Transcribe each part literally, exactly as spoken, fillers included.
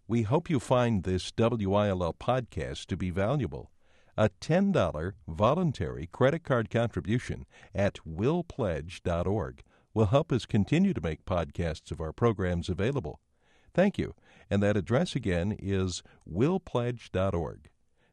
We hope you find this W I L L podcast to be valuable. A ten dollars voluntary credit card contribution at will pledge dot org will help us continue to make podcasts of our programs available. Thank you. And that address again is will pledge dot org.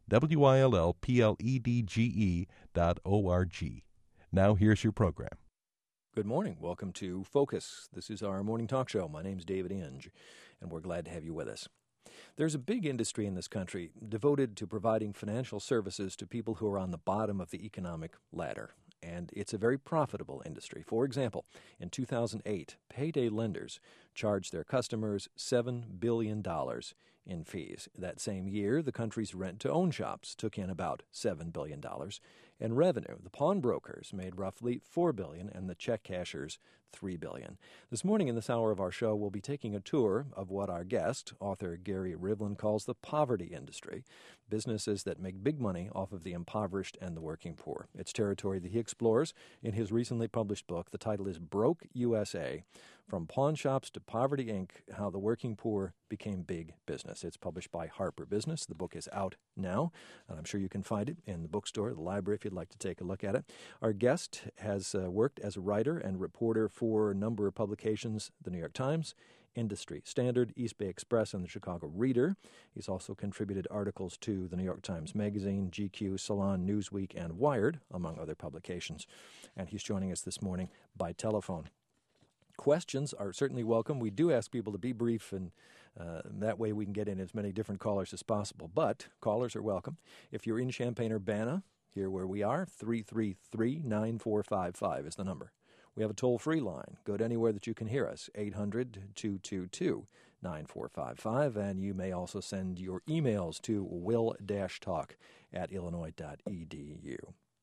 W I L L P L E D G E dot O R G. Now here's your program. Good morning. Welcome to Focus. This is our morning talk show. My name's David Inge, and we're glad to have you with us. There's a big industry in this country devoted to providing financial services to people who are on the bottom of the economic ladder, and it's a very profitable industry. For example, in two thousand eight, payday lenders charged their customers seven billion dollars in fees. That same year, the country's rent-to-own shops took in about seven billion dollars in revenue. The pawnbrokers made roughly four billion dollars, and the check cashers three billion dollars. This morning in this hour of our show, we'll be taking a tour of what our guest, author Gary Rivlin, calls the poverty industry, businesses that make big money off of the impoverished and the working poor. It's territory that he explores in his recently published book. The title is Broke U S A, From Pawn Shops to Poverty, Incorporated, How the Working Poor Became Big Business. It's published by Harper Business. The book is out now, and I'm sure you can find it in the bookstore, the library, if you'd like to take a look at it. Our guest has uh, worked as a writer and reporter for a number of publications, The New York Times, Industry Standard, East Bay Express, and the Chicago Reader. He's also contributed articles to the New York Times Magazine, G Q, Salon, Newsweek, and Wired, among other publications. And he's joining us this morning by telephone. Questions are certainly welcome. We do ask people to be brief, and uh, that way we can get in as many different callers as possible. But callers are welcome. If you're in Champaign-Urbana, here where we are, three three three, nine four five five is the number. We have a toll-free line. Go to anywhere that you can hear us, eight hundred, two two two, nine four five five, and you may also send your emails to will-talk at illinois dot e d u.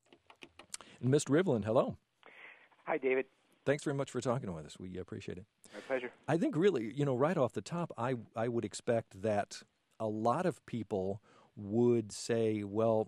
And Mister Rivlin, hello. Hi, David. Thanks very much for talking with us. We appreciate it. My pleasure. I think really, you know, right off the top, I, I would expect that a lot of people would say, well,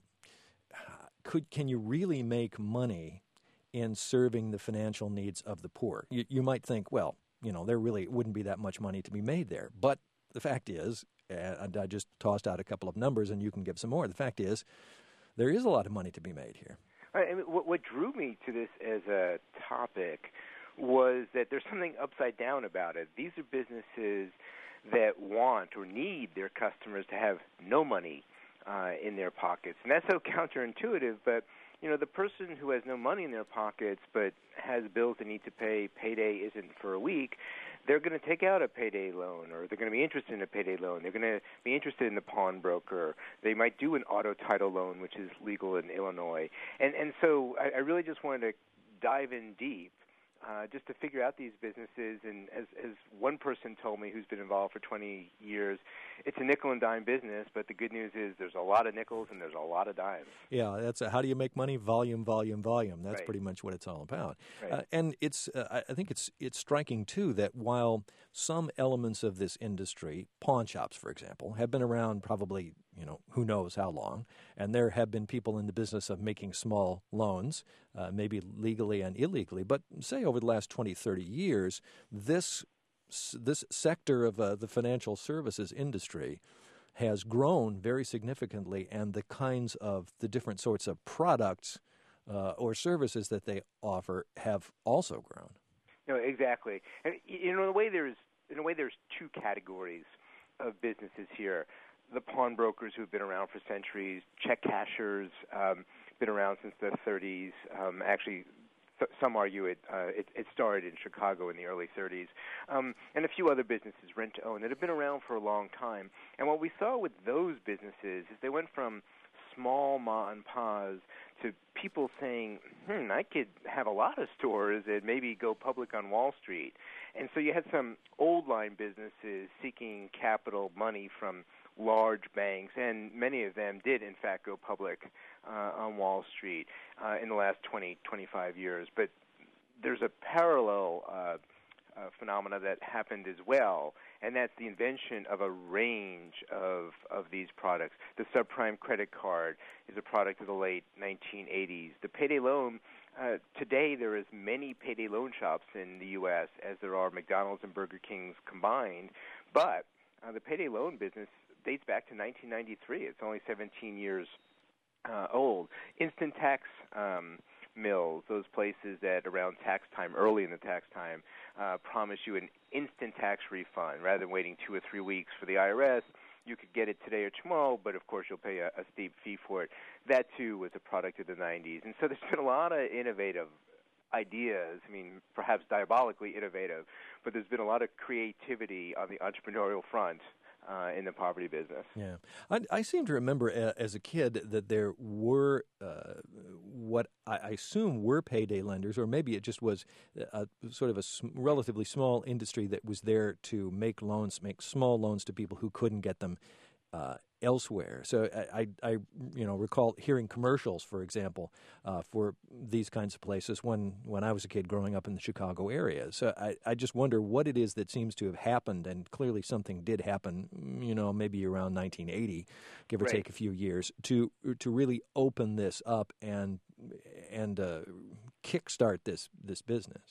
could can you really make money in serving the financial needs of the poor? You, you might think, well, you know, there really wouldn't be that much money to be made there. But the fact is, and I just tossed out a couple of numbers and you can give some more. The fact is, there is a lot of money to be made here. I mean, what, what drew me to this as a topic was that there's something upside down about it. These are businesses that want or need their customers to have no money uh, in their pockets. And that's so counterintuitive, but, you know, the person who has no money in their pockets but has bills they need to pay, payday isn't for a week, they're going to take out a payday loan, or they're going to be interested in a payday loan. They're going to be interested in the pawnbroker. They might do an auto title loan, which is legal in Illinois. And and so I, I really just wanted to dive in deep uh, just to figure out these businesses. And as, as one person told me who's been involved for twenty years, it's a nickel and dime business, but the good news is there's a lot of nickels and there's a lot of dimes. Yeah, that's a, how do you make money? Volume, volume, volume. That's right. pretty much what it's all about. Right. Uh, and it's uh, I think it's it's striking, too, that while some elements of this industry, pawn shops, for example, have been around probably, you know, who knows how long, and there have been people in the business of making small loans, uh, maybe legally and illegally, but say over the last twenty, thirty years, this this sector of uh, the financial services industry has grown very significantly, and the kinds of the different sorts of products uh, or services that they offer have also grown. No, exactly. And you know, in a way, there's in a way there's two categories of businesses here. The pawnbrokers who've been around for centuries, check cashers, um, been around since the thirties. Um, actually, th- some argue it, uh, it it started in Chicago in the early thirties, um, and a few other businesses, rent-to-own, that have been around for a long time. And what we saw with those businesses is they went from small ma and pa's to people saying, hmm, I could have a lot of stores and maybe go public on Wall Street. And so you had some old line businesses seeking capital money from large banks, and many of them did, in fact, go public uh, on Wall Street uh, in the last twenty, twenty-five years. But there's a parallel uh, uh, phenomena that happened as well, and that's the invention of a range of, of these products. The subprime credit card is a product of the late nineteen eighties. The payday loan, uh, today there are as many payday loan shops in the U S as there are McDonald's and Burger Kings combined, but uh, the payday loan business dates back to nineteen ninety-three. It's only seventeen years uh, old. Instant tax um, mills, those places that around tax time, early in the tax time, uh, promise you an instant tax refund rather than waiting two or three weeks for the I R S. You could get it today or tomorrow, but of course you'll pay a, a steep fee for it. That, too, was a product of the nineties. And so there's been a lot of innovative ideas, I mean, perhaps diabolically innovative, but there's been a lot of creativity on the entrepreneurial front uh, in the property business. Yeah. I, I seem to remember uh, as a kid that there were uh, what I, I assume were payday lenders, or maybe it just was a, sort of a sm- relatively small industry that was there to make loans, make small loans to people who couldn't get them uh, elsewhere. So I, I, I, you know, recall hearing commercials, for example, uh, for these kinds of places when, when I was a kid growing up in the Chicago area. So I, I just wonder what it is that seems to have happened, and clearly something did happen, you know, maybe around nineteen eighty, give or right. take a few years, to to really open this up and and uh, kickstart this this business.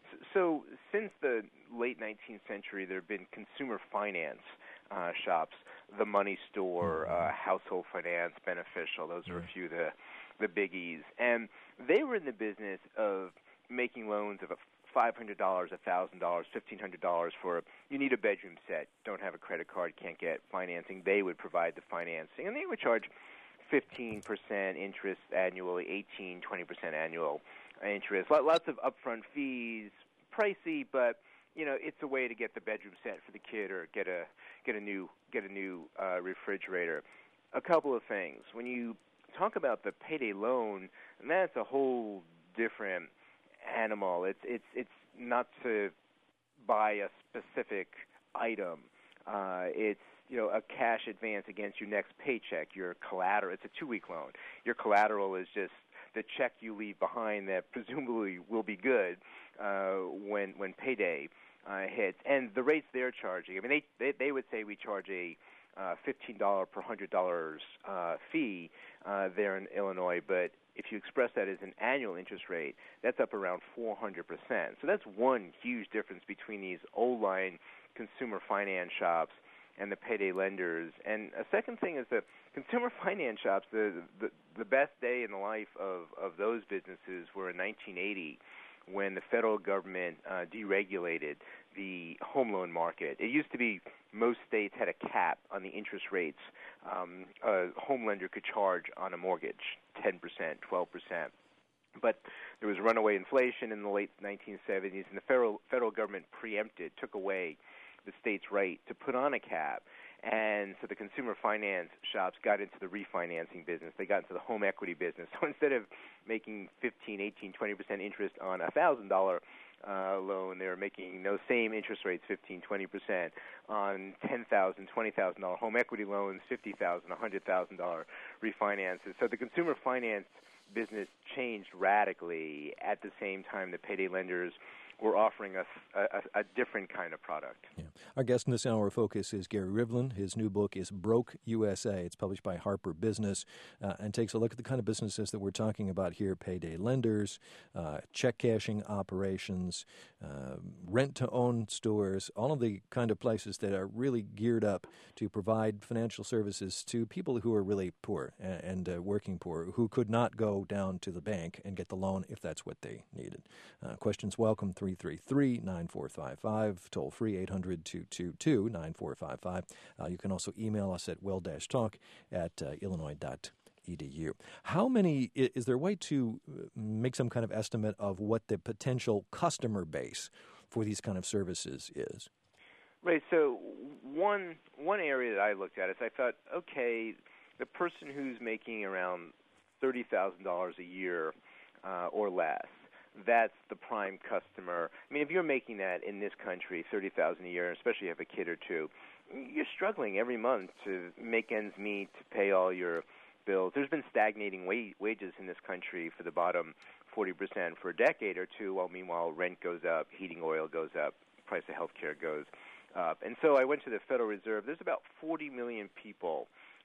So since the late nineteenth century, there have been consumer finance uh, shops, the Money Store, uh, Household Finance, Beneficial. Those are a few of the, the biggies. And they were in the business of making loans of five hundred dollars, one thousand dollars, fifteen hundred dollars for, you need a bedroom set, don't have a credit card, can't get financing. They would provide the financing, and they would charge fifteen percent interest annually, eighteen, twenty percent annual interest. Lots of upfront fees, pricey, but you know, it's a way to get the bedroom set for the kid, or get a get a new get a new uh, refrigerator. A couple of things. When you talk about the payday loan, and that's a whole different animal. It's it's it's not to buy a specific item. Uh, it's you know a cash advance against your next paycheck. Your collateral. It's a two-week loan. Your collateral is just the check you leave behind that presumably will be good uh, when when payday uh, hits. And the rates they're charging, I mean, they they, they would say we charge a uh, fifteen dollars per one hundred dollars uh, fee uh, there in Illinois, but if you express that as an annual interest rate, that's up around four hundred percent. So that's one huge difference between these old-line consumer finance shops and the payday lenders. And a second thing is that consumer finance shops, the, the the best day in the life of, of those businesses were in nineteen eighty, when the federal government uh, deregulated the home loan market. It used to be most states had a cap on the interest rates um, a home lender could charge on a mortgage, ten percent, twelve percent. But there was runaway inflation in the late nineteen seventies, and the federal federal government preempted, took away the state's right to put on a cap. And so the consumer finance shops got into the refinancing business. They got into the home equity business. So instead of making fifteen, eighteen, twenty percent interest on a one thousand dollars uh, loan, they were making those same interest rates, fifteen, twenty percent, on ten thousand dollars, twenty thousand dollars home equity loans, fifty thousand dollars, one hundred thousand dollars refinances. So the consumer finance business changed radically at the same time the payday lenders were offering us a, a, a different kind of product. Yeah. Our guest in this hour of Focus is Gary Rivlin. His new book is Broke U S A. It's published by Harper Business uh, and takes a look at the kind of businesses that we're talking about here: payday lenders, uh, check cashing operations, uh, rent-to-own stores, all of the kind of places that are really geared up to provide financial services to people who are really poor and, and uh, working poor, who could not go down to the bank and get the loan if that's what they needed. Uh, questions welcome, three three three, nine four five five, toll free eight hundred, two two two, nine four five five. Uh, you can also email us at will dash talk at uh, illinois dot edu. How many, is there a way to make some kind of estimate of what the potential customer base for these kind of services is? Right, so one one area that I looked at is I thought, okay, the person who's making around thirty thousand dollars a year uh, or less, that's the prime customer. I mean, if you're making that in this country, thirty thousand dollars a year, especially if you have a kid or two, you're struggling every month to make ends meet, to pay all your bills. There's been stagnating wa- wages in this country for the bottom forty percent for a decade or two, while meanwhile rent goes up, heating oil goes up, price of health care goes up. And so I went to the Federal Reserve. There's about forty million people,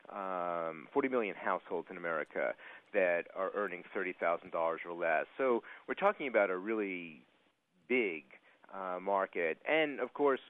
um, forty million households in America that are earning thirty thousand dollars or less. So we're talking about a really big uh, market. And, of course,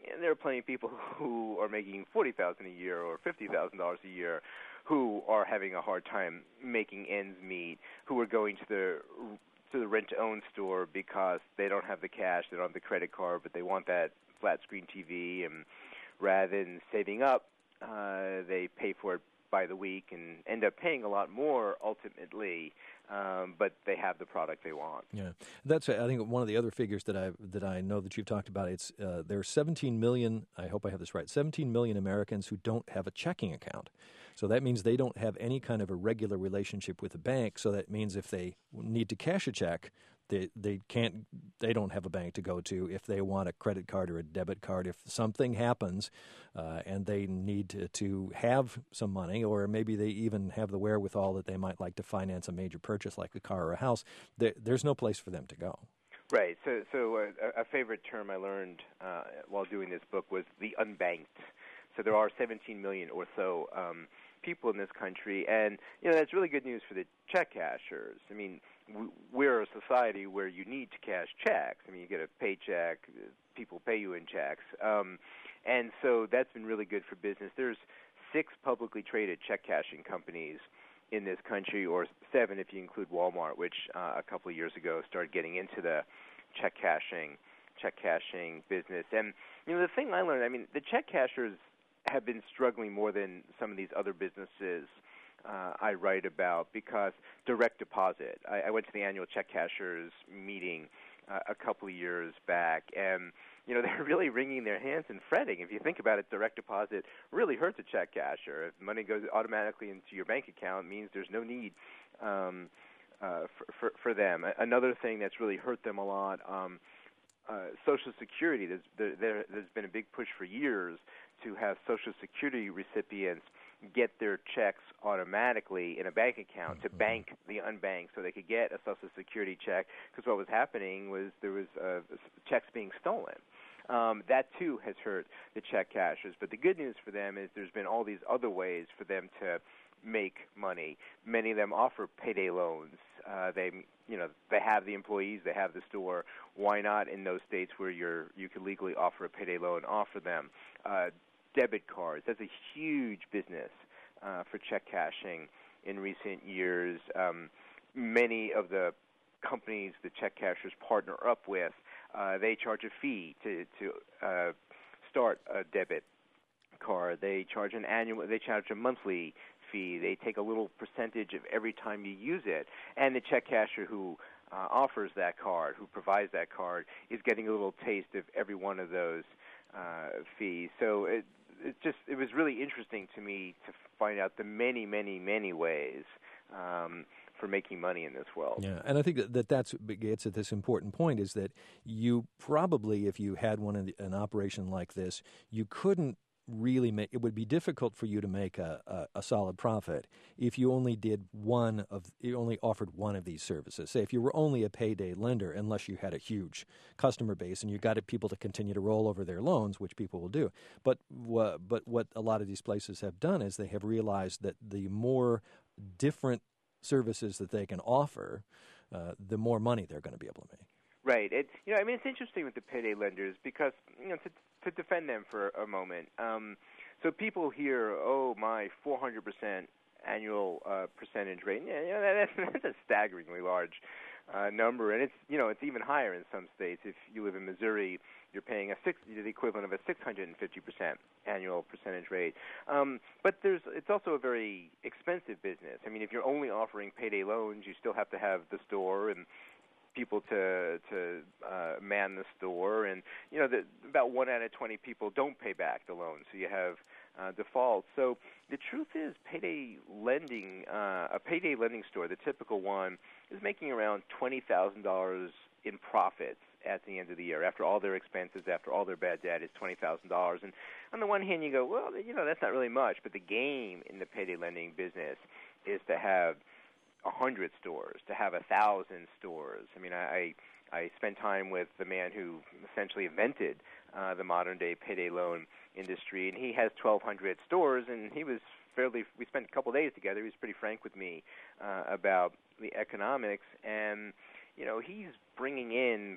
And there are plenty of people who are making forty thousand dollars a year or fifty thousand dollars a year who are having a hard time making ends meet, who are going to the to the rent-to-own store because they don't have the cash, they don't have the credit card, but they want that flat-screen T V, and rather than saving up, uh, they pay for it by the week and end up paying a lot more ultimately, um, but they have the product they want. Yeah, that's I think one of the other figures that I that I know that you've talked about. It's uh, there are seventeen million. I hope I have this right. seventeen million Americans who don't have a checking account. So that means they don't have any kind of a regular relationship with a bank. So that means if they need to cash a check, they they can't. They don't have a bank to go to. If they want a credit card or a debit card, if something happens uh, and they need to, to have some money, or maybe they even have the wherewithal that they might like to finance a major purchase like a car or a house, there, there's no place for them to go. Right. So, so uh, a favorite term I learned uh, while doing this book was the unbanked. So there are seventeen million or so um, people in this country, and you know that's really good news for the check cashers. I mean, we're a society where you need to cash checks. I mean, you get a paycheck, people pay you in checks, um, and so that's been really good for business. There's six publicly traded check cashing companies in this country, or seven if you include Walmart, which uh, a couple of years ago started getting into the check cashing check cashing business. And you know, the thing I learned, I mean, the check cashers have been struggling more than some of these other businesses uh, I write about, because direct deposit. I, I went to the annual check cashers meeting uh, a couple of years back, and you know they're really wringing their hands and fretting. If you think about it, direct deposit really hurts a check casher. If money goes automatically into your bank account, it means there's no need um, uh, for, for for them. Another thing that's really hurt them a lot. Um, Uh, Social Security, there's, there, there, there's been a big push for years to have Social Security recipients get their checks automatically in a bank account, to bank the unbanked so they could get a Social Security check, because what was happening was there was uh, checks being stolen. Um, that, too, has hurt the check cashers. But the good news for them is there's been all these other ways for them to make money. Many of them offer payday loans. Uh, they, you know, they have the employees, they have the store. Why not in those states where you're you can legally offer a payday loan, offer them uh, debit cards? That's a huge business uh, for check cashing in recent years. Um, many of the companies the check cashers partner up with, uh, they charge a fee to to uh, start a debit card. They charge an annual. They charge a monthly fee. They take a little percentage of every time you use it, and the check casher who uh, offers that card, who provides that card, is getting a little taste of every one of those uh, fees. So it, it just it was really interesting to me to find out the many, many, many ways um, for making money in this world. Yeah, and I think that, that that's gets at this important point, is that you probably, if you had one in the, an operation like this, you couldn't really make, it would be difficult for you to make a, a, a solid profit if you only did one of, you only offered one of these services. Say if you were only a payday lender, unless you had a huge customer base and you got people to continue to roll over their loans, which people will do. But, uh, but what a lot of these places have done is they have realized that the more different services that they can offer, uh, the more money they're going to be able to make. Right. It, you know, I mean, it's interesting with the payday lenders because, you know, to, to defend them for a moment. Um, so people hear, oh, my four hundred percent annual uh, percentage rate. Yeah, you know, that's, that's a staggeringly large uh, number, and it's, you know, it's even higher in some states. If you live in Missouri, you're paying a six, the equivalent of a six hundred fifty percent annual percentage rate. Um, but there's, it's also a very expensive business. I mean, if you're only offering payday loans, you still have to have the store and people to to uh, man the store, and you know the, about one out of twenty people don't pay back the loan, so you have uh, defaults. So the truth is, payday lending, uh, a payday lending store, the typical one, is making around twenty thousand dollars in profits at the end of the year, after all their expenses, after all their bad debt, is twenty thousand dollars. And on the one hand, you go, well, you know, that's not really much, but the game in the payday lending business is to have a hundred stores, to have a thousand stores. I mean, I I spent time with the man who essentially invented uh, the modern day payday loan industry, and he has twelve hundred stores. And he was fairly. We spent a couple of days together. He was pretty frank with me uh, about the economics, and you know, he's bringing in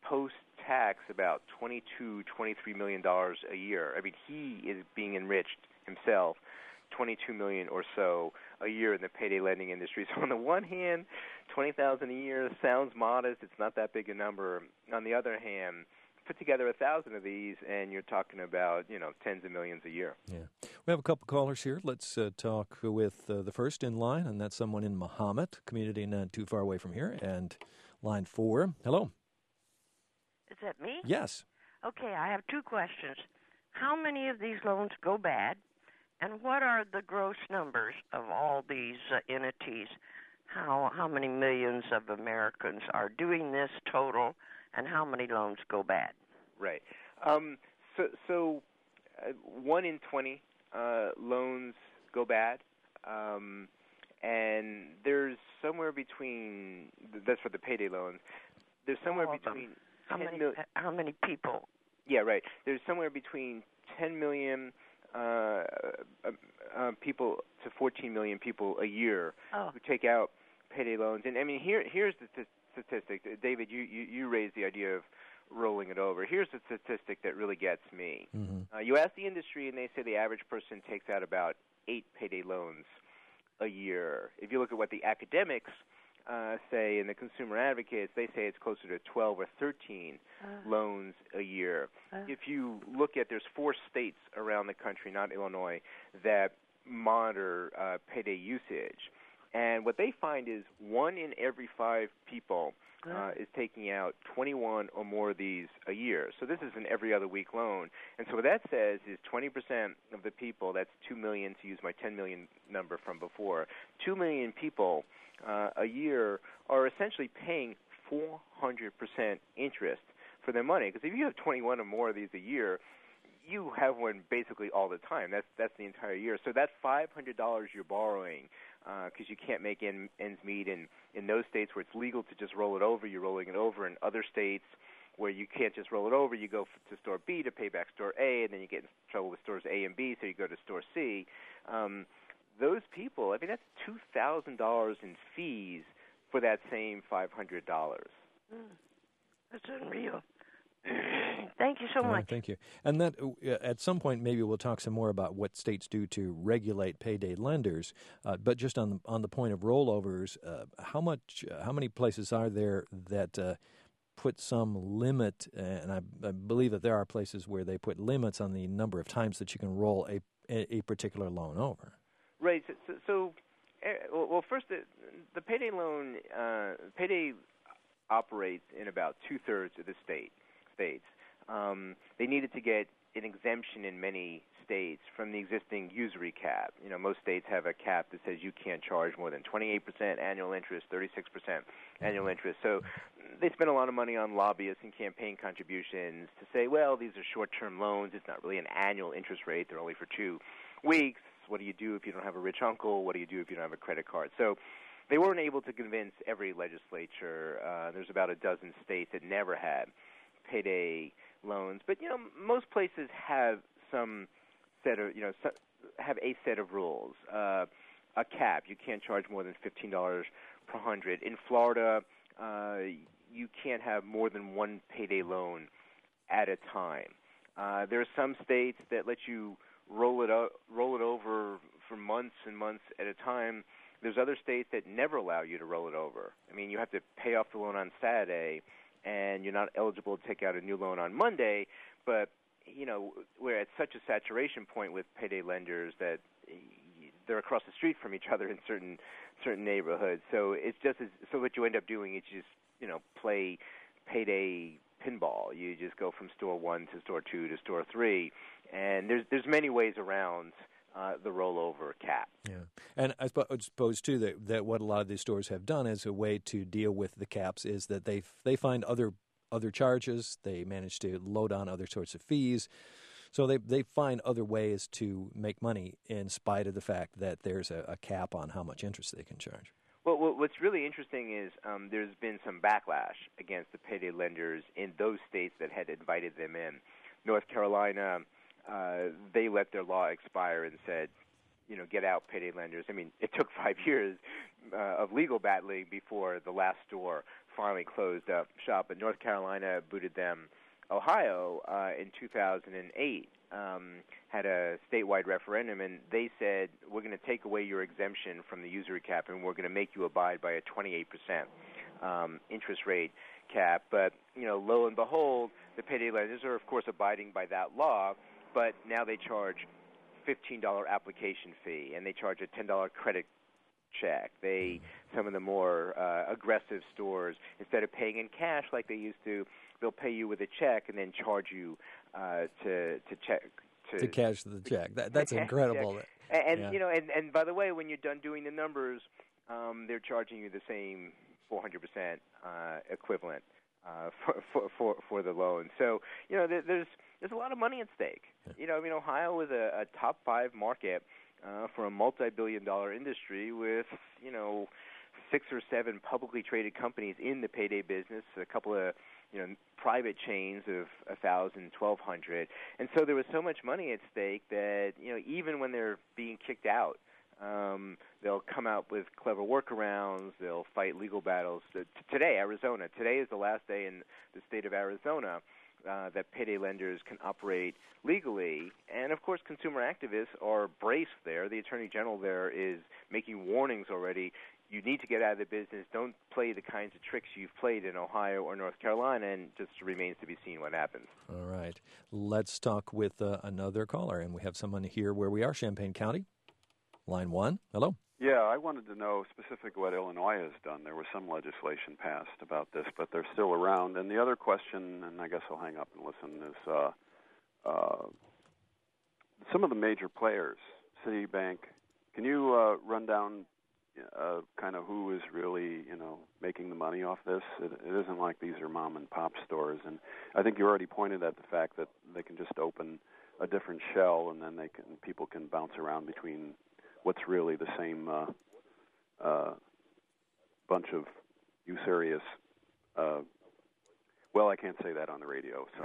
post-tax about twenty-two, twenty-three million dollars a year. I mean, he is being enriched himself, twenty-two million or so a year in the payday lending industry. So on the one hand, twenty thousand a year sounds modest. It's not that big a number. On the other hand, put together a thousand of these, and you're talking about, you know, tens of millions a year. Yeah. We have a couple callers here. Let's uh, talk with uh, the first in line, and that's someone in Mahomet, community not too far away from here. And line four. Hello. Is that me? Yes. Okay, I have two questions. How many of these loans go bad, and what are the gross numbers of all these uh, entities? How how many millions of Americans are doing this total, and how many loans go bad? Right. Um, so so uh, one in twenty uh, loans go bad, um, and there's somewhere between, that's for the payday loans, there's somewhere between how many, mil- how many people? Yeah, right. There's somewhere between ten million uh, uh, uh, people to fourteen million people a year oh. who take out payday loans. And I mean, here here's the t- statistic. David, you, you, you raised the idea of rolling it over. Here's the statistic that really gets me. Mm-hmm. Uh, you ask the industry, and they say the average person takes out about eight payday loans a year. If you look at what the academics Uh, say, and the consumer advocates, they say it's closer to twelve or thirteen uh, loans a year. Uh, if you look at, there's four states around the country, not Illinois, that monitor uh, payday usage. And what they find is one in every five people uh, is taking out twenty-one or more of these a year. So this is an every other week loan. And so what that says is twenty percent of the people, that's two million, to use my ten million number from before, two million people Uh, a year are essentially paying four hundred percent interest for their money. Because if you have twenty-one or more of these a year, you have one basically all the time. That's that's the entire year. So that five hundred dollars you're borrowing because uh, you can't make en- ends meet in, in those states where it's legal to just roll it over, you're rolling it over. In other states where you can't just roll it over, you go f- to store B to pay back store A, and then you get in trouble with stores A and B, so you go to store C. Um, Those people, I mean, that's two thousand dollars in fees for that same five hundred dollars. Mm, that's unreal. Thank you so All much. Right, thank you. And that uh, at some point, maybe we'll talk some more about what states do to regulate payday lenders. Uh, but just on the, on the point of rollovers, uh, how much, uh, how many places are there that uh, put some limit? Uh, and I, I believe that there are places where they put limits on the number of times that you can roll a a, a particular loan over. Right. So, so, so uh, well, first, the, the payday loan, uh, payday operates in about two-thirds of the state states. Um, they needed to get an exemption in many states from the existing usury cap. You know, most states have a cap that says you can't charge more than twenty-eight percent annual interest, thirty-six percent annual interest. So they spend a lot of money on lobbyists and campaign contributions to say, well, these are short-term loans. It's not really an annual interest rate. They're only for two weeks. What do you do if you don't have a rich uncle? What do you do if you don't have a credit card? So they weren't able to convince every legislature. Uh, there's about a dozen states that never had payday loans. But, you know, most places have some set of, you know, so, have a set of rules. Uh, a cap. You can't charge more than fifteen dollars per hundred. In Florida, uh, you can't have more than one payday loan at a time. Uh, there are some states that let you roll it up, roll it over for months and months at a time. There's other states that never allow you to roll it over. I mean, you have to pay off the loan on Saturday, and you're not eligible to take out a new loan on Monday. But, you know, we're at such a saturation point with payday lenders that they're across the street from each other in certain certain neighborhoods. So it's just as, so what you end up doing is you just, you know, play payday pinball. You just go from store one to store two to store three. And there's there's many ways around uh, the rollover cap. Yeah, and I suppose too that, that what a lot of these stores have done as a way to deal with the caps is that they they find other other charges. They manage to load on other sorts of fees, so they they find other ways to make money in spite of the fact that there's a, a cap on how much interest they can charge. Well, what's really interesting is um, there's been some backlash against the payday lenders in those states that had invited them in. North Carolina. Uh, they let their law expire and said, you know, get out payday lenders. I mean, it took five years uh, of legal battling before the last store finally closed up shop. But North Carolina booted them. Ohio uh, in two thousand eight um, had a statewide referendum, and they said, we're going to take away your exemption from the usury cap, and we're going to make you abide by a twenty-eight percent um, interest rate cap. But, you know, lo and behold, the payday lenders are, of course, abiding by that law, but now they charge fifteen dollars application fee, and they charge a ten dollars credit check. They, some of the more uh, aggressive stores, instead of paying in cash like they used to, they'll pay you with a check and then charge you uh, to to check to, to cash the check. That, that's incredible. And, and yeah. you know, and, and by the way, when you're done doing the numbers, um, they're charging you the same four hundred percent uh, equivalent uh, for, for for for the loan. So you know, there, there's there's a lot of money at stake. Yeah. You know, I mean, Ohio is a, a top five market uh, for a multi-billion dollar industry with you know six or seven publicly traded companies in the payday business, a couple of you know, private chains of one thousand, twelve hundred. And so there was so much money at stake that, you know, even when they're being kicked out, um, they'll come out with clever workarounds. They'll fight legal battles. Uh, t- today, Arizona, today is the last day in the state of Arizona uh, that payday lenders can operate legally. And, of course, consumer activists are braced there. The Attorney General there is making warnings already. You need to get out of the business. Don't play the kinds of tricks you've played in Ohio or North Carolina, and just remains to be seen what happens. All right. Let's talk with uh, another caller, and we have someone here where we are, Champaign County. Line one. Hello. Yeah, I wanted to know specifically what Illinois has done. There was some legislation passed about this, but they're still around. And the other question, and I guess I'll hang up and listen, is uh, uh, some of the major players, Citibank, can you uh, run down Uh, kind of who is really, you know, making the money off this? It, it isn't like these are mom and pop stores, and I think you already pointed at the fact that they can just open a different shell, and then they can people can bounce around between what's really the same uh, uh, bunch of usurious. Uh, well, I can't say that on the radio, so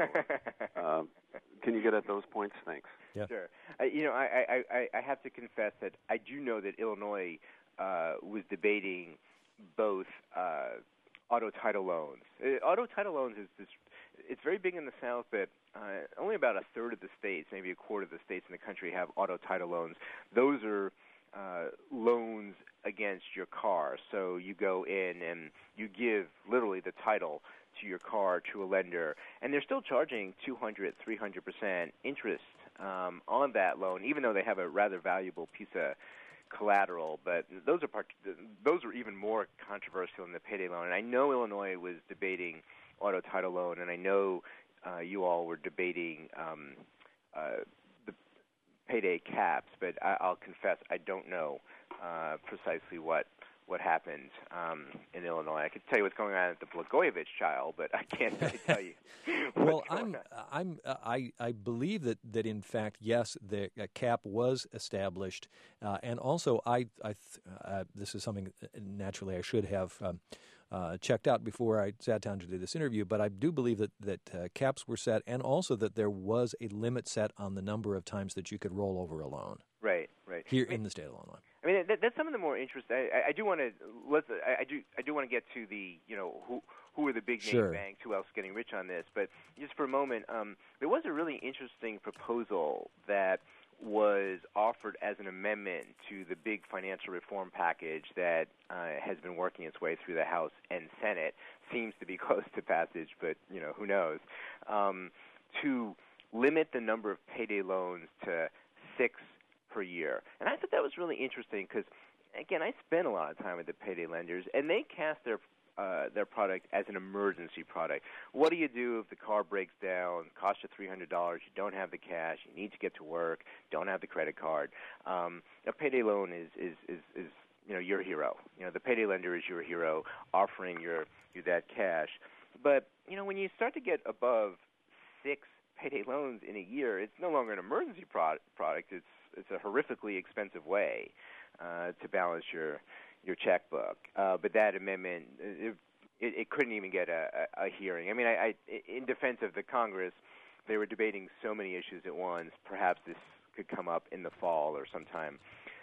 uh, can you get at those points? Thanks. Yeah. Sure. Uh, you know, I, I, I, I have to confess that I do know that Illinois Uh, was debating both uh, auto title loans. Uh, auto title loans is this, it's very big in the South, but uh, only about a third of the states, maybe a quarter of the states in the country have auto title loans. Those are uh, loans against your car. So you go in and you give literally the title to your car to a lender, and they're still charging two hundred, three hundred percent interest um, on that loan, even though they have a rather valuable piece of collateral. But those are part, those are even more controversial than the payday loan. And I know Illinois was debating auto title loan, and I know uh, you all were debating um, uh, the payday caps. But I, I'll confess I don't know uh, precisely what what happened um, in Illinois. I could tell you what's going on at the Blagojevich trial, but I can't really tell you. Well, I'm, I'm, uh, I, I believe that, that in fact, yes, the uh, cap was established, uh, and also I, I, th- uh, this is something naturally I should have um, uh, checked out before I sat down to do this interview. But I do believe that that uh, caps were set, and also that there was a limit set on the number of times that you could roll over a loan. Right, right. Here in the state of Illinois. I mean, that, that's some of the more interesting. I, I do want to let's. I, I do. I do want to get to the. You know, who who are the big name sure. banks? Who else is getting rich on this? But just for a moment, um, there was a really interesting proposal that was offered as an amendment to the big financial reform package that uh, has been working its way through the House and Senate. Seems to be close to passage, but you know, who knows? Um, to limit the number of payday loans to six per year. And I thought that was really interesting because, again, I spent a lot of time with the payday lenders, and they cast their uh, their product as an emergency product. What do you do if the car breaks down, costs you three hundred dollars, you don't have the cash, you need to get to work, don't have the credit card? Um, a payday loan is, is, is, is, you know, your hero. You know, the payday lender is your hero, offering your, you that cash. But, you know, when you start to get above six payday loans in a year, it's no longer an emergency pro- product. It's It's a horrifically expensive way uh, to balance your your checkbook. Uh, but that amendment, it, it, it couldn't even get a, a, a hearing. I mean, I, I, in defense of the Congress, they were debating so many issues at once. Perhaps this could come up in the fall or sometime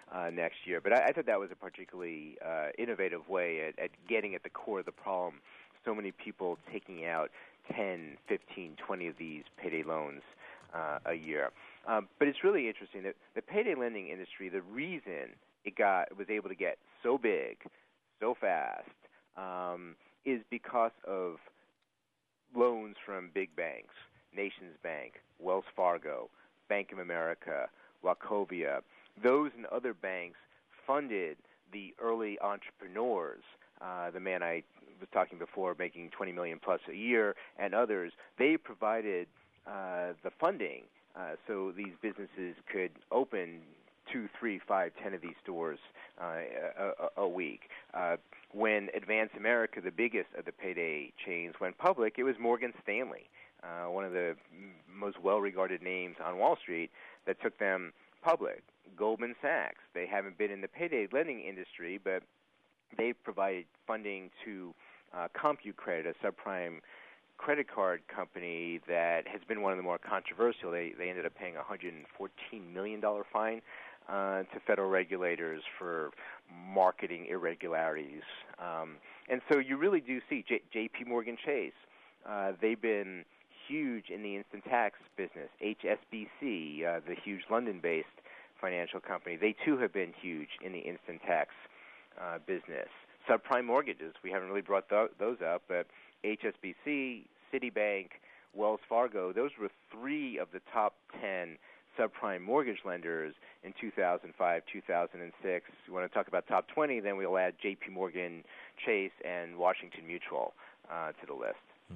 uh, next year. But I, I thought that was a particularly uh, innovative way at, at getting at the core of the problem. So many people taking out ten, fifteen, twenty of these payday loans uh, a year. Um, but it's really interesting that the payday lending industry, the reason it got was able to get so big, so fast, um, is because of loans from big banks, Nations Bank, Wells Fargo, Bank of America, Wachovia. Those and other banks funded the early entrepreneurs. Uh, the man I was talking before, making twenty million dollars plus a year, and others. They provided uh, the funding uh, so these businesses could open two, three, five, ten of these stores uh, a, a week. Uh, when Advance America, the biggest of the payday chains, went public, it was Morgan Stanley, uh, one of the most well-regarded names on Wall Street, that took them public. Goldman Sachs, they haven't been in the payday lending industry, but they provided funding to uh, CompuCredit, a subprime credit card company that has been one of the more controversial. They they ended up paying a one hundred fourteen million dollars fine uh, to federal regulators for marketing irregularities. Um, and so you really do see J- J.P. Morgan Chase. Uh, they've been huge in the instant tax business. H S B C, uh, the huge London-based financial company, they too have been huge in the instant tax uh, business. Subprime mortgages, we haven't really brought th- those up, but H S B C, Citibank, Wells Fargo, those were three of the top ten subprime mortgage lenders in two thousand five, two thousand six. We want to talk about top twenty, then we'll add J P. Morgan Chase and Washington Mutual uh, to the list.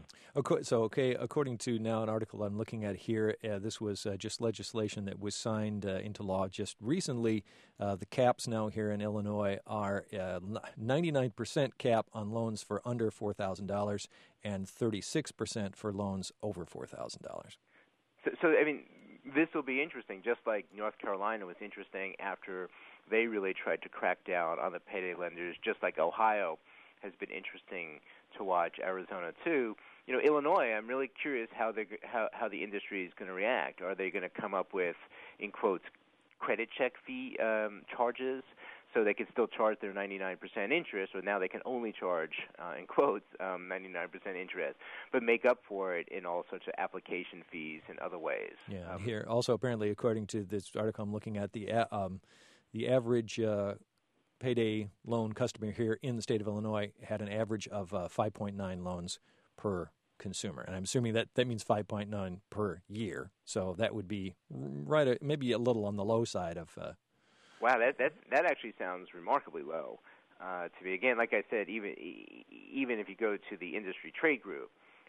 So, okay, according to now an article I'm looking at here, uh, this was uh, just legislation that was signed uh, into law just recently. Uh, the caps now here in Illinois are uh, ninety-nine percent cap on loans for under four thousand dollars and thirty-six percent for loans over four thousand dollars. So, so, I mean, this will be interesting, just like North Carolina was interesting after they really tried to crack down on the payday lenders, just like Ohio has been interesting to watch, Arizona too. You know, Illinois, I'm really curious how they how how the industry is going to react. Are they going to come up with, in quotes, credit check fee um, charges, so they can still charge their ninety-nine percent interest, or now they can only charge, uh, in quotes, um, ninety-nine percent interest, but make up for it in all sorts of application fees and other ways. Yeah, um, here also apparently, according to this article I'm looking at, the uh, um, the average uh, payday loan customer here in the state of Illinois had an average of uh, five point nine loans per consumer. And I'm assuming that that means five point nine per year. So that would be right, a, maybe a little on the low side of... Uh, wow, that, that, that actually sounds remarkably low uh, to me. Again, like I said, even, even if you go to the industry trade group,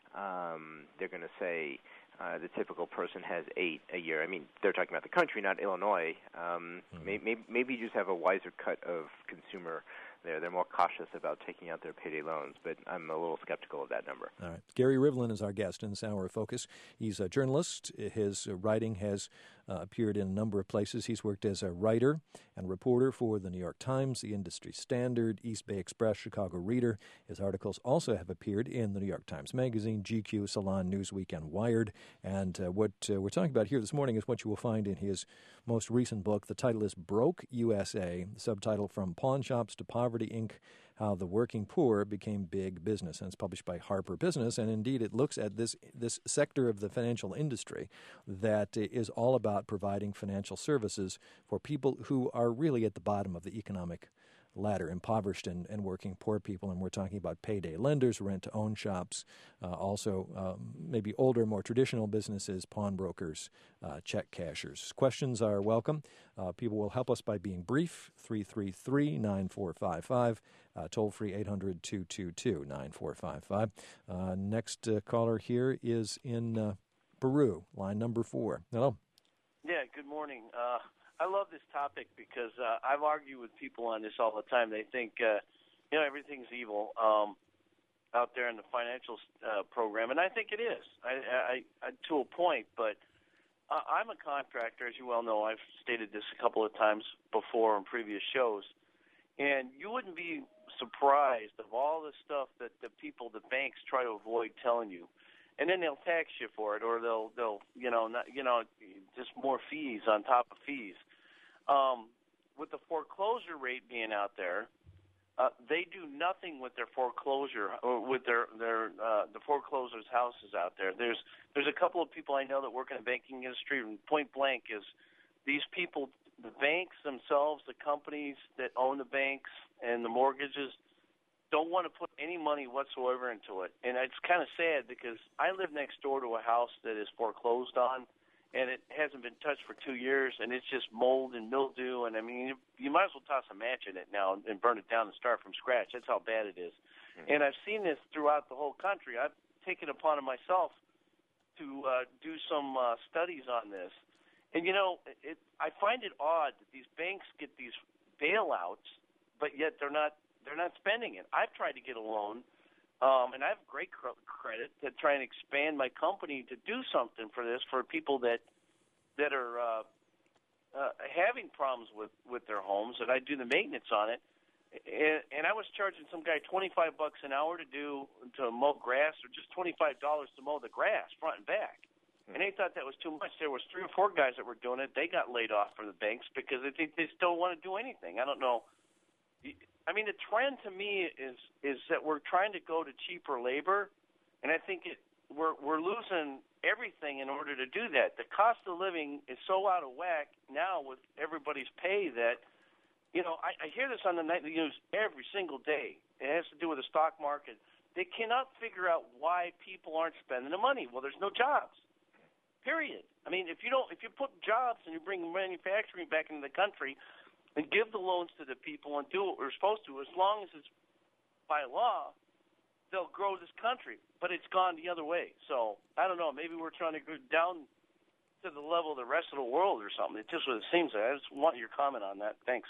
um, they're going to say uh, the typical person has eight a year. I mean, they're talking about the country, not Illinois. Um, mm-hmm. maybe, maybe you just have a wiser cut of consumer there. They're more cautious about taking out their payday loans, but I'm a little skeptical of that number. All right. Gary Rivlin is our guest in this hour of Focus. He's a journalist. His writing has uh, appeared in a number of places. He's worked as a writer and reporter for the New York Times, the Industry Standard, East Bay Express, Chicago Reader. His articles also have appeared in the New York Times Magazine, G Q, Salon, Newsweek, and Wired. And uh, what uh, we're talking about here this morning is what you will find in his most recent book. The title is Broke U S A, the subtitle From Pawn Shops to Poverty, Incorporated, How the Working Poor Became Big Business. And it's published by Harper Business. And indeed, it looks at this, this sector of the financial industry that is all about providing financial services for people who are really at the bottom of the economic ladder, impoverished and, and working poor people. And we're talking about payday lenders, rent-to-own shops, uh, also um, maybe older, more traditional businesses, pawnbrokers, uh, check cashers. Questions are welcome. Uh, people will help us by being brief, three three three, nine four five five, uh, toll-free eight hundred, two two two, nine four five five. Uh, next uh, caller here is in uh, Peru, line number four. Hello. Yeah, good morning. Uh I love this topic because uh, I've argued with people on this all the time. They think, uh, you know, everything's evil um, out there in the financial uh, program, and I think it is I, I, I, to a point. But uh, I'm a contractor, as you well know. I've stated this a couple of times before on previous shows, and you wouldn't be surprised of all the stuff that the people, the banks, try to avoid telling you. And then they'll tax you for it, or they'll, they'll, you know, not, you know, just more fees on top of fees. Um, with the foreclosure rate being out there, uh, they do nothing with their foreclosure or with their their uh, the foreclosures houses out there. There's there's a couple of people I know that work in the banking industry, and point blank is these people, the banks themselves, the companies that own the banks and the mortgages, don't want to put any money whatsoever into it. And it's kind of sad because I live next door to a house that is foreclosed on, and it hasn't been touched for two years, and it's just mold and mildew. And, I mean, you, you might as well toss a match in it now and burn it down and start from scratch. That's how bad it is. Mm-hmm. And I've seen this throughout the whole country. I've taken it upon myself to uh, do some uh, studies on this. And, you know, it, I find it odd that these banks get these bailouts, but yet they're not they're not spending it. I've tried to get a loan, um, and I have great cr- credit to try and expand my company to do something for this for people that that are uh, uh, having problems with, with their homes, and I do the maintenance on it. And, and I was charging some guy twenty-five bucks an hour to do to mow grass, or just twenty-five dollars to mow the grass front and back. And they thought that was too much. There was three or four guys that were doing it. They got laid off from the banks because they think they still want to do anything. I don't know. I mean, the trend to me is is that we're trying to go to cheaper labor, and I think it we're we're losing everything in order to do that. The cost of living is so out of whack now with everybody's pay that, you know, I, I hear this on the nightly news every single day. It has to do with the stock market. They cannot figure out why people aren't spending the money. Well, there's no jobs. Period. I mean, if you don't, if you put jobs and you bring manufacturing back into the country and give the loans to the people and do what we're supposed to, as long as it's by law, they'll grow this country. But it's gone the other way. So I don't know. Maybe we're trying to go down to the level of the rest of the world or something. It's just what it seems like. I just want your comment on that. Thanks.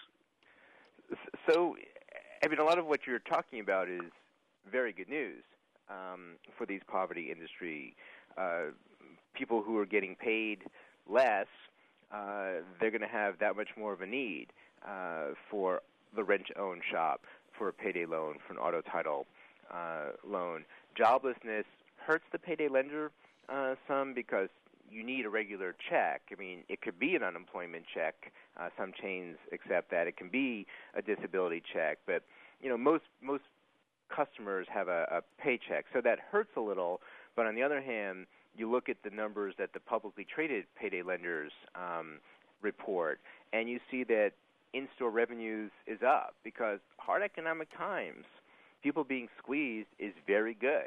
So, I mean, a lot of what you're talking about is very good news um, for these poverty industry uh people who are getting paid less, uh, they're going to have that much more of a need uh, for the rent-to-own shop, for a payday loan, for an auto title uh, loan. Joblessness hurts the payday lender uh, some because you need a regular check. I mean, it could be an unemployment check. Uh, some chains accept that. It can be a disability check, but you know, most most customers have a, a paycheck, so that hurts a little. But on the other hand, you look at the numbers that the publicly traded payday lenders um, report, and you see that in-store revenues is up because hard economic times, people being squeezed is very good.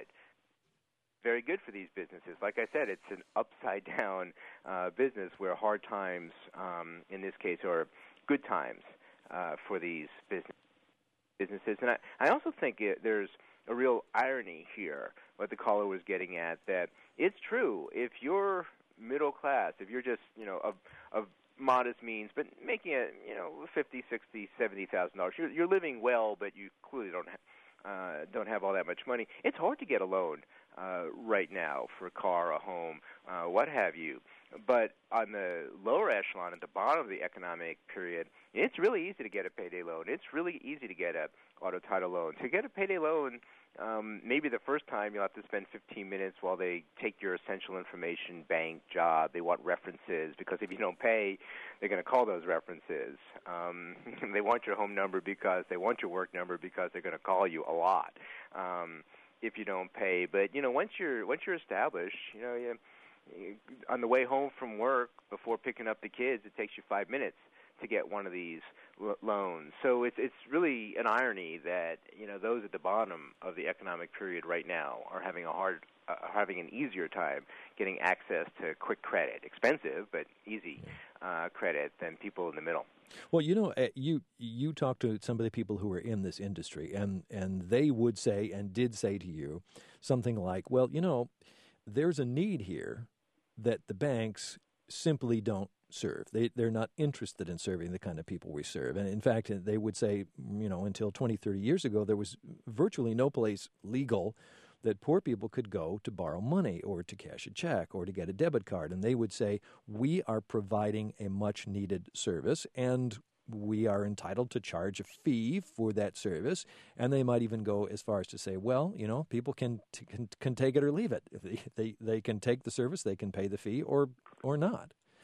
Very good for these businesses. Like I said, it's an upside-down uh, business where hard times, um, in this case, are good times uh, for these business, businesses. And I, I also think it, there's a real irony here, what the caller was getting at, that it's true. If you're middle class, if you're just, you know, of, of modest means, but making it, you know, fifty, sixty, seventy thousand dollars, you're, you're living well, but you clearly don't ha- uh, don't have all that much money. It's hard to get a loan uh, right now for a car, a home, uh, what have you. But on the lower echelon, at the bottom of the economic period, it's really easy to get a payday loan. It's really easy to get a auto title loan. To get a payday loan, um, maybe the first time you'll have to spend fifteen minutes while they take your essential information, bank, job. They want references because if you don't pay, they're going to call those references. Um, they want your home number because they want your work number because they're going to call you a lot um, if you don't pay. But you know, once you're once you're established, you know, you, you, on the way home from work before picking up the kids, it takes you five minutes to get one of these lo- loans. So it's it's really an irony that, you know, those at the bottom of the economic period right now are having a hard, uh, having an easier time getting access to quick credit, expensive but easy uh, credit, than people in the middle. Well, you know, uh, you you talk to some of the people who are in this industry, and and they would say and did say to you something like, well, you know, there's a need here that the banks simply don't serve. They, they're not interested in serving the kind of people we serve. And in fact, they would say, you know, until twenty, thirty years ago, there was virtually no place legal that poor people could go to borrow money or to cash a check or to get a debit card. And they would say, we are providing a much needed service and we are entitled to charge a fee for that service. And they might even go as far as to say, well, you know, people can t- can, can take it or leave it. If they, they, they can take the service, they can pay the fee or or not.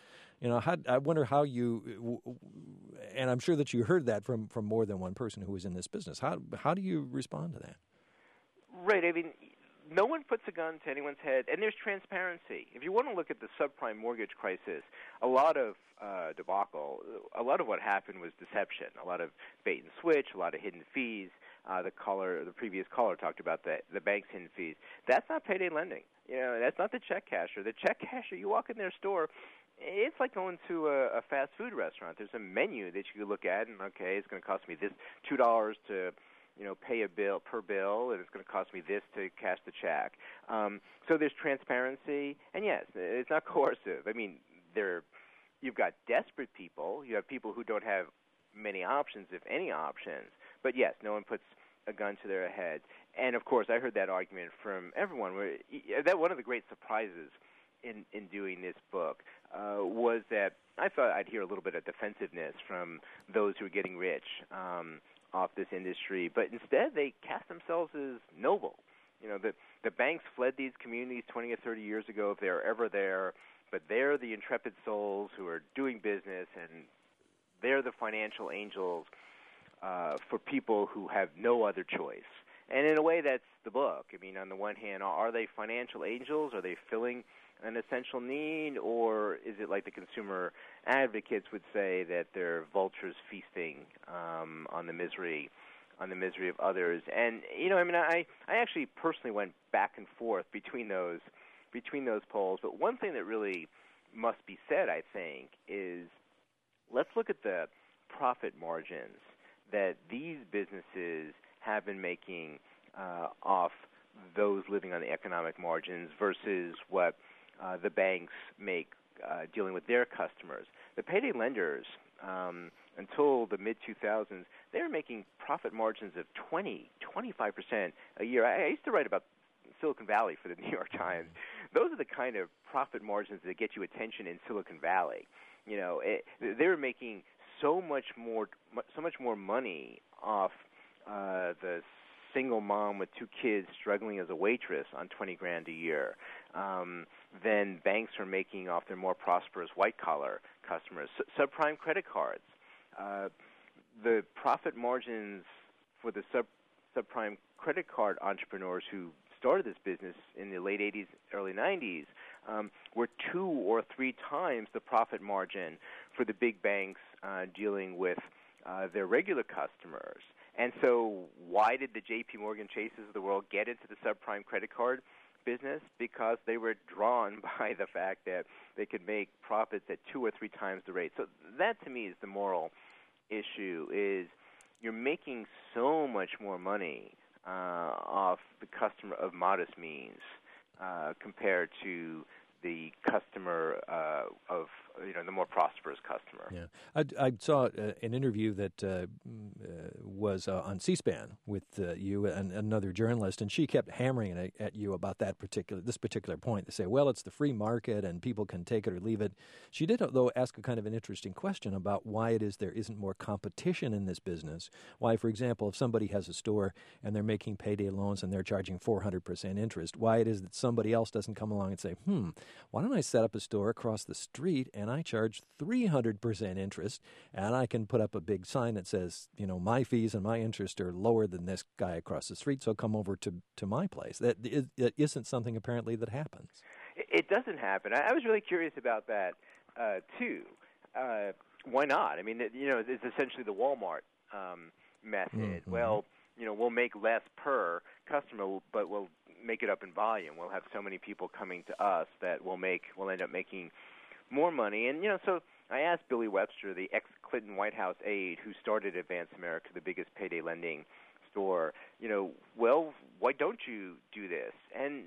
You know, how, I wonder how you, and I'm sure that you heard that from, from more than one person who was in this business. How how do you respond to that? Right. I mean, no one puts a gun to anyone's head, and there's transparency. If you want to look at the subprime mortgage crisis, a lot of uh, debacle, a lot of what happened was deception, a lot of bait and switch, a lot of hidden fees. Uh, the caller, the previous caller talked about the, the bank's hidden fees. That's not payday lending. You know, that's not the check casher. The check casher, you walk in their store, it's like going to a, a fast food restaurant. There's a menu that you can look at, and okay, it's going to cost me this two dollars to, you know, pay a bill per bill, and it's going to cost me this to cash the check. Um, so there's transparency, and yes, it's not coercive. I mean, there, you've got desperate people. You have people who don't have many options, if any options. But yes, no one puts a gun to their head. And of course, I heard that argument from everyone. Where that one of the great surprises in in doing this book uh, was that I thought I'd hear a little bit of defensiveness from those who are getting rich um, off this industry, but instead they cast themselves as noble. You know, the the banks fled these communities twenty or thirty years ago, if they were ever there, but they're the intrepid souls who are doing business, and they're the financial angels uh, for people who have no other choice. And in a way, that's the book. I mean, on the one hand, are they financial angels? Are they filling an essential need? Or is it like the consumer advocates would say, that they're vultures feasting um, on the misery on the misery of others? And, you know, I mean, I, I actually personally went back and forth between those between those polls. But one thing that really must be said, I think, is let's look at the profit margins that these businesses have been making uh, off those living on the economic margins versus what uh, the banks make uh, dealing with their customers. The payday lenders, um, until the mid two thousands, they were making profit margins of twenty, twenty-five percent a year. I, I used to write about Silicon Valley for the New York Times. Those are the kind of profit margins that get you attention in Silicon Valley. You know, it, they were making so much more, so much more money off uh, the single mom with two kids struggling as a waitress on twenty grand a year um, than banks are making off their more prosperous white-collar customers. S- subprime credit cards. Uh, the profit margins for the sub subprime credit card entrepreneurs who started this business in the late eighties, early nineties, um, were two or three times the profit margin for the big banks uh, dealing with uh, their regular customers. And so why did the J P Morgan Chases of the world get into the subprime credit card business? Because they were drawn by the fact that they could make profits at two or three times the rate. So that, to me, is the moral issue, is you're making so much more money uh, off the customer of modest means uh, compared to the customer uh, of, you know, the more prosperous customer. Yeah, I, I saw uh, an interview that uh, uh, was uh, on C-SPAN with uh, you and another journalist, and she kept hammering at, at you about that particular this particular point. They say, well, it's the free market and people can take it or leave it. She did, though, ask a kind of an interesting question about why it is there isn't more competition in this business. Why, for example, if somebody has a store and they're making payday loans and they're charging four hundred percent interest, why it is that somebody else doesn't come along and say, hmm, why don't I set up a store across the street and I charge three hundred percent interest, and I can put up a big sign that says, you know, my fees and my interest are lower than this guy across the street, so come over to, to my place. That is, it isn't something apparently that happens. It doesn't happen. I was really curious about that, uh, too. Uh, why not? I mean, it, you know, it's essentially the Walmart um, method. Mm-hmm. Well, you know, we'll make less per customer, but we'll make it up in volume. We'll have so many people coming to us that we'll make, we'll end up making more money. And, you know, so I asked Billy Webster, the ex-Clinton White House aide who started Advance America, the biggest payday lending store, you know, well, why don't you do this? And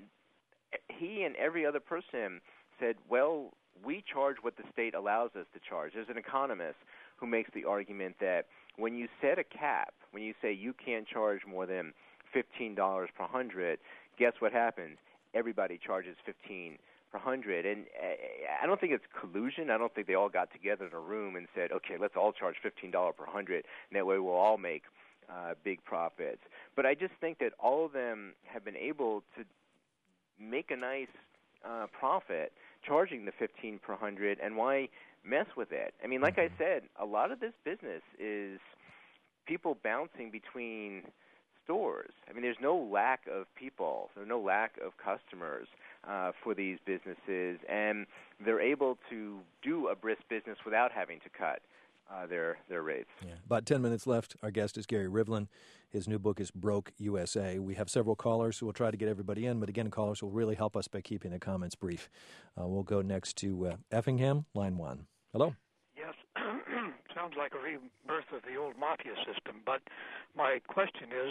he and every other person said, well, we charge what the state allows us to charge. There's an economist who makes the argument that when you set a cap, when you say you can't charge more than fifteen dollars per hundred, guess what happens? Everybody charges fifteen dollars per hundred. And I don't think it's collusion. I don't think they all got together in a room and said, okay, let's all charge fifteen dollars per hundred, and that way we'll all make uh, big profits. But I just think that all of them have been able to make a nice uh, profit charging the fifteen per hundred, and why mess with it. I mean, like I said, a lot of this business is people bouncing between stores. I mean, there's no lack of people, there's no lack of customers uh, for these businesses, and they're able to do a brisk business without having to cut uh, their their rates. Yeah. About ten minutes left. Our guest is Gary Rivlin. His new book is Broke U S A. We have several callers, so we'll try to get everybody in, but again, callers will really help us by keeping the comments brief. Uh, we'll go next to uh, Effingham, line one. Hello. Yes. Sounds like a rebirth of the old mafia system, but my question is,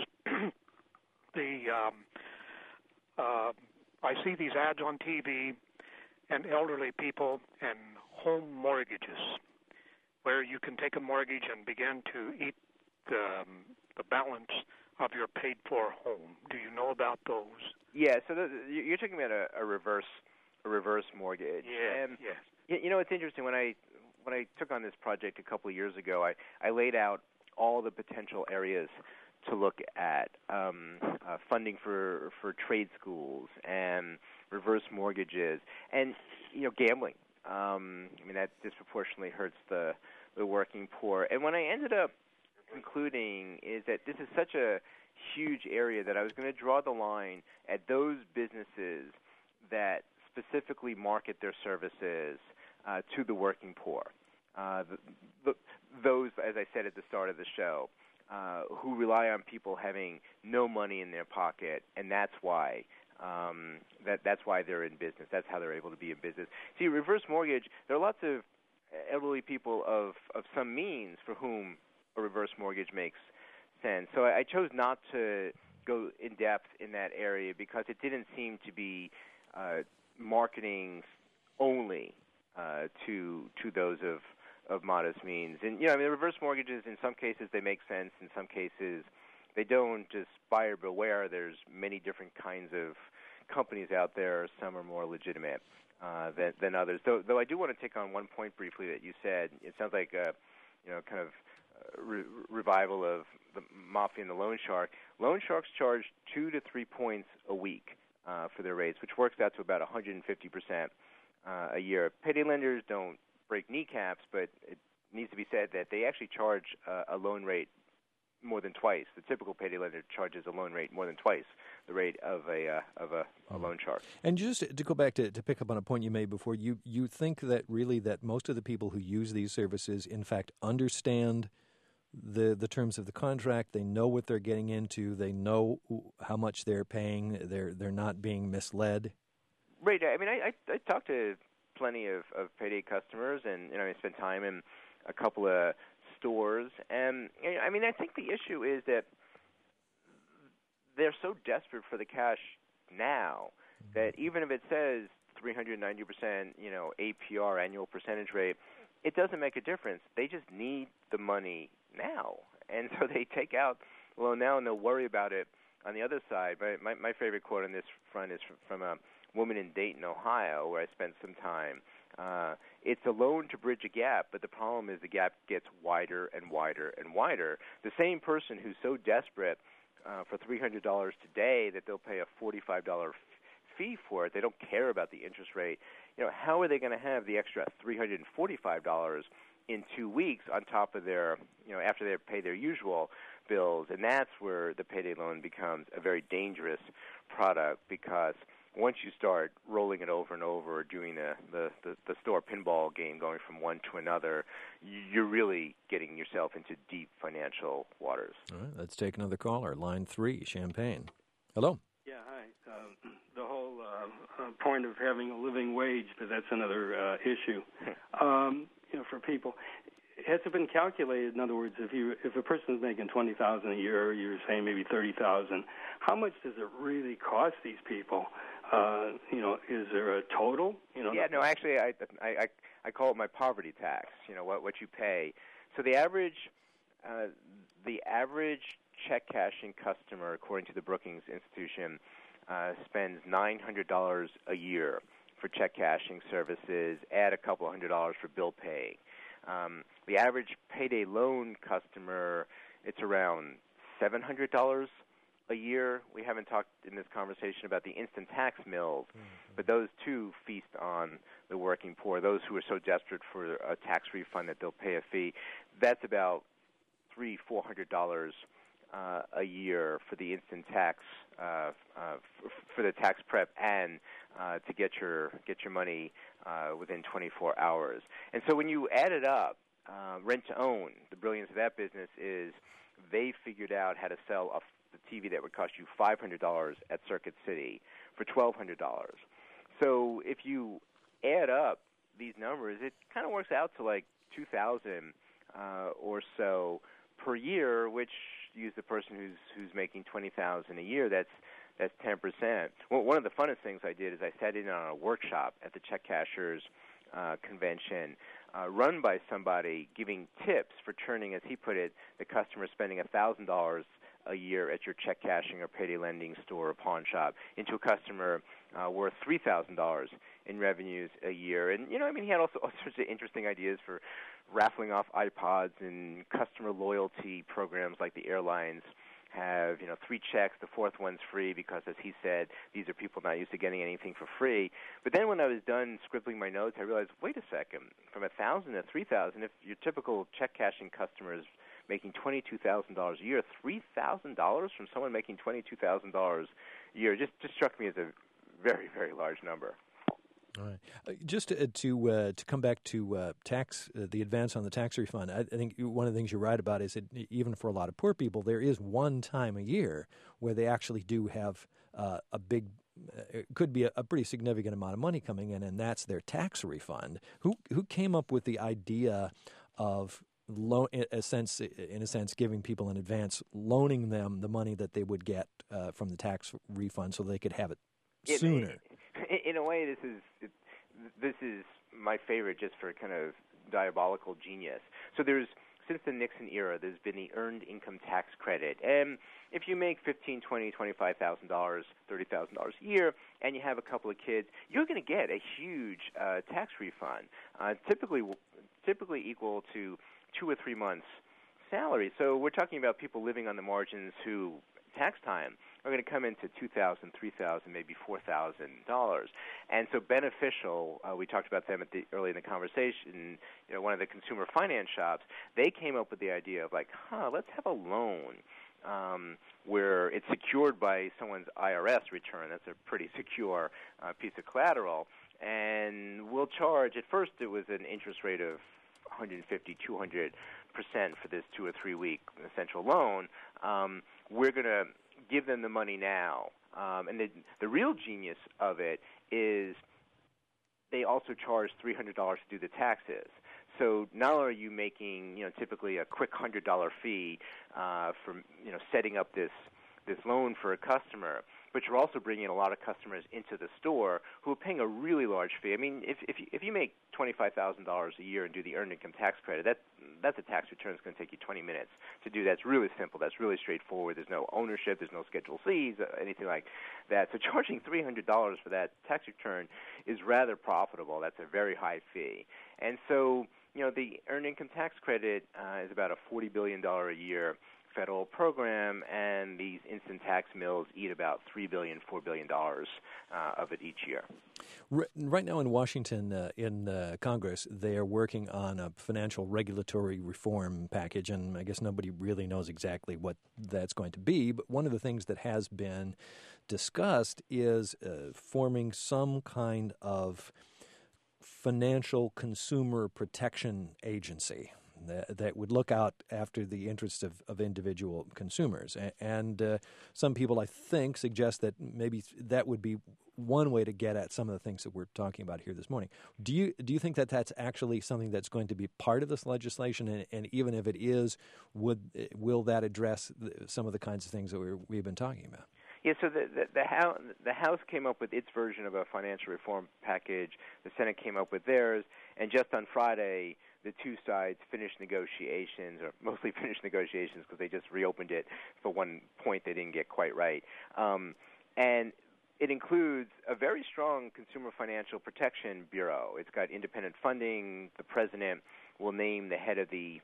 the um, uh, I see these ads on T V and elderly people and home mortgages, where you can take a mortgage and begin to eat the, um, the balance of your paid-for home. Do you know about those? Yeah, so the, you're talking about a, a reverse a reverse mortgage. Yeah, and, yes. You know, it's interesting. When I when I took on this project a couple of years ago, I, I laid out all the potential areas to look at, um, uh, funding for for trade schools and reverse mortgages, and you know, gambling. Um, I mean, that disproportionately hurts the the working poor. And what I ended up concluding is that this is such a huge area that I was going to draw the line at those businesses that specifically market their services uh, to the working poor. Uh, the, the, those, as I said at the start of the show, uh, who rely on people having no money in their pocket, and that's why um, that that's why they're in business. That's how they're able to be in business. See, reverse mortgage, there are lots of elderly people of, of some means for whom a reverse mortgage makes sense. So I, I chose not to go in depth in that area because it didn't seem to be uh, marketing only uh, to to those of of modest means. And you know, I mean, reverse mortgages in some cases they make sense. In some cases they don't. Just buyer beware. There's many different kinds of companies out there. Some are more legitimate uh, than than others. Though, though I do want to take on one point briefly that you said. It sounds like a you know kind of Re- revival of the mafia and the loan shark. Loan sharks charge two to three points a week uh, for their rates, which works out to about one hundred fifty percent uh, a year. Payday lenders don't break kneecaps, but it needs to be said that they actually charge uh, a loan rate more than twice. The typical payday lender charges a loan rate more than twice the rate of a uh, of a, a loan shark. And just to go back to, to pick up on a point you made before, you you think that really that most of the people who use these services, in fact, understand the the terms of the contract. They know what they're getting into. They know how much they're paying. They're they're not being misled. Right. I mean, I I, I talk to plenty of, of payday customers, and you know, I spend time in a couple of stores, and I mean, I think the issue is that they're so desperate for the cash now that even if it says three hundred ninety percent, you know, A P R, annual percentage rate, it doesn't make a difference. They just need the money now, and so they take out the loan now, and they'll worry about it on the other side. My, my, my favorite quote on this front is from, from a woman in Dayton, Ohio, where I spent some time. Uh, it's a loan to bridge a gap, but the problem is the gap gets wider and wider and wider. The same person who's so desperate uh, for three hundred dollars today that they'll pay a forty-five dollars fee for it, they don't care about the interest rate. You know, how are they going to have the extra three hundred forty-five dollars in two weeks on top of their, you know, after they pay their usual bills? And that's where the payday loan becomes a very dangerous product, because once you start rolling it over and over, or doing the, the, the, the store pinball game, going from one to another, you're really getting yourself into deep financial waters. All right, let's take another caller. Line three, Champaign. Hello. Yeah, hi. Um, the whole uh, uh, point of having a living wage, but that's another uh, issue. um, you know, for people, has it been calculated? In other words, if you if a person is making twenty thousand a year, you're saying maybe thirty thousand. How much does it really cost these people? Uh, you know, is there a total? You know. Yeah, no, actually, I I I call it my poverty tax. You know, what what you pay. So the average uh, the average check cashing customer, according to the Brookings Institution, uh, spends nine hundred dollars a year for check cashing services, add a couple hundred dollars for bill pay. Um, the average payday loan customer, it's around seven hundred dollars a year. We haven't talked in this conversation about the instant tax mills, mm-hmm. but those too feast on the working poor, those who are so desperate for a tax refund that they'll pay a fee. That's about three, four hundred dollars uh, a year for the instant tax, uh, uh, f- for the tax prep, and uh, to get your get your money uh, within twenty-four hours. And so when you add it up, uh, rent to own, the brilliance of that business is they figured out how to sell a the T V that would cost you five hundred dollars at Circuit City for twelve hundred dollars. So if you add up these numbers, it kind of works out to like two thousand dollars uh, or so per year, which use the person who's who's making twenty thousand dollars a year. That's that's ten percent. Well, one of the funnest things I did is I sat in on a workshop at the check cashers uh, convention, uh, run by somebody giving tips for turning, as he put it, the customer spending one thousand dollars a year at your check cashing or payday lending store or pawn shop into a customer uh, worth three thousand dollars in revenues a year. And, you know, I mean, he had also all sorts of interesting ideas for raffling off iPods and customer loyalty programs like the airlines have, you know, three checks, the fourth one's free because, as he said, these are people not used to getting anything for free. But then when I was done scribbling my notes, I realized, wait a second, from one thousand dollars to three thousand dollars, if your typical check cashing customer is making twenty-two thousand dollars a year, three thousand dollars from someone making twenty-two thousand dollars a year just, just struck me as a very, very large number. All right. Uh, just to to, uh, to come back to uh, tax, uh, the advance on the tax refund, I, I think one of the things you're right about is that even for a lot of poor people, there is one time a year where they actually do have uh, a big, uh, it could be a, a pretty significant amount of money coming in, and that's their tax refund. Who who came up with the idea of Loan, in a sense, in a sense, giving people in advance, loaning them the money that they would get uh, from the tax refund, so they could have it sooner? In, in a way, this is it, this is my favorite, just for kind of diabolical genius. So there's since the Nixon era, there's been the earned income tax credit, and if you make fifteen, twenty, twenty-five thousand dollars, thirty thousand dollars a year, and you have a couple of kids, you're going to get a huge uh, tax refund, uh, typically typically equal to two or three months' salary. So we're talking about people living on the margins who, tax time, are going to come into two thousand dollars, three thousand dollars, maybe four thousand dollars. And so Beneficial, uh, we talked about them at the, early in the conversation, you know, one of the consumer finance shops, they came up with the idea of like, huh, let's have a loan um, where it's secured by someone's I R S return. That's a pretty secure uh, piece of collateral. And we'll charge, at first it was an interest rate of one hundred fifty, two hundred percent for this two or three week essential loan. Um, we're going to give them the money now. Um, and the, the real genius of it is they also charge three hundred dollars to do the taxes. So not only are you making, you know, typically a quick one hundred dollars fee uh, for, you know, setting up this this loan for a customer, but you're also bringing a lot of customers into the store who are paying a really large fee. I mean, if if you, if you make twenty-five thousand dollars a year and do the earned income tax credit, that that's a tax return that's going to take you twenty minutes to do. That's really simple. That's really straightforward. There's no ownership. There's no Schedule C's, anything like that. So charging three hundred dollars for that tax return is rather profitable. That's a very high fee. And so, you know, the earned income tax credit uh, is about a forty billion dollars a year federal program, and these instant tax mills eat about three billion dollars, four billion dollars uh, of it each year. Right now in Washington, uh, in uh, Congress, they are working on a financial regulatory reform package, and I guess nobody really knows exactly what that's going to be, but one of the things that has been discussed is uh, forming some kind of financial consumer protection agency that, that would look out after the interests of, of individual consumers. And, and uh, some people, I think, suggest that maybe that would be one way to get at some of the things that we're talking about here this morning. Do you do you think that that's actually something that's going to be part of this legislation? And, and even if it is, would will that address the, some of the kinds of things that we're, we've been talking about? Yeah, so the, the, the, House, the House came up with its version of a financial reform package. The Senate came up with theirs. And just on Friday, the two sides finished negotiations, or mostly finished negotiations because they just reopened it for one point they didn't get quite right. Um, and it includes a very strong Consumer Financial Protection Bureau. It's got independent funding. The president will name the head of the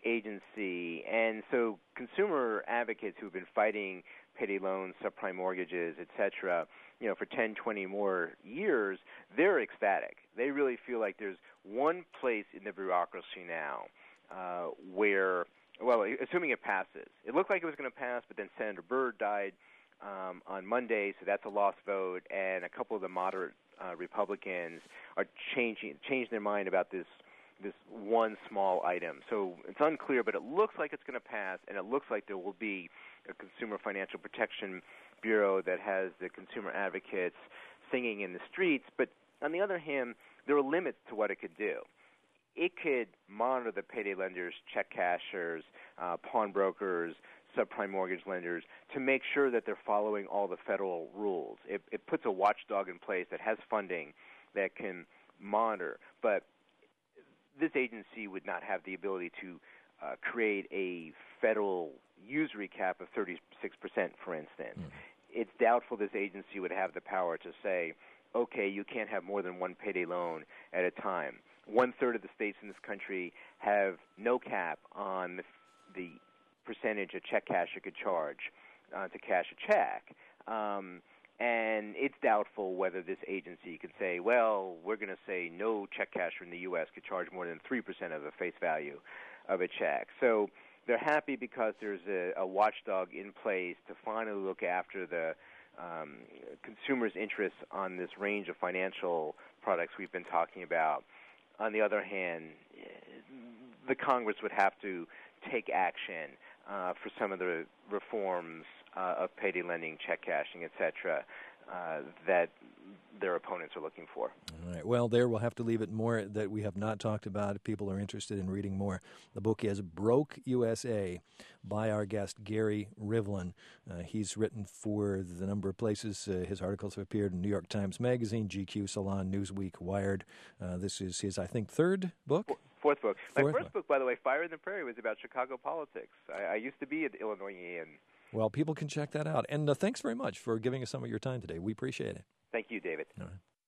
agency. And so consumer advocates who have been fighting payday loans, subprime mortgages, et cetera, you know, for ten, twenty more years, they're ecstatic. They really feel like there's one place in the bureaucracy now uh, where, well, assuming it passes. It looked like it was going to pass, but then Senator Byrd died um, on Monday, so that's a lost vote, and a couple of the moderate uh, Republicans are changing changing their mind about this this one small item. So it's unclear, but it looks like it's going to pass, and it looks like there will be a Consumer Financial Protection Bureau that has the consumer advocates singing in the streets. But on the other hand, there are limits to what it could do. It could monitor the payday lenders, check cashers, uh, pawnbrokers, subprime mortgage lenders to make sure that they're following all the federal rules. It, it puts a watchdog in place that has funding that can monitor. But this agency would not have the ability to uh, create a federal usury cap of thirty-six percent, for instance. Mm. It's doubtful this agency would have the power to say, okay, you can't have more than one payday loan at a time. One-third of the states in this country have no cap on the, the percentage a check casher could charge uh, to cash a check. Um, and it's doubtful whether this agency could say, well, we're going to say no check casher in the U S could charge more than three percent of the face value of a check. So they're happy because there's a, a watchdog in place to finally look after the um, consumers' interests on this range of financial products we've been talking about. On the other hand, the Congress would have to take action uh, for some of the reforms uh, of payday lending, check cashing, et cetera, uh, that their opponents are looking for. All right. Well, there we'll have to leave it. More that we have not talked about. If people are interested in reading more, the book is Broke U S A by our guest, Gary Rivlin. Uh, he's written for the number of places. Uh, his articles have appeared in New York Times Magazine, G Q, Salon, Newsweek, Wired. Uh, this is his, I think, third book? Fourth book. My Fourth first book. book, by the way, Fire in the Prairie, was about Chicago politics. I, I used to be at Illinoisian. Well, people can check that out. And uh, thanks very much for giving us some of your time today. We appreciate it. Thank you, David. All right.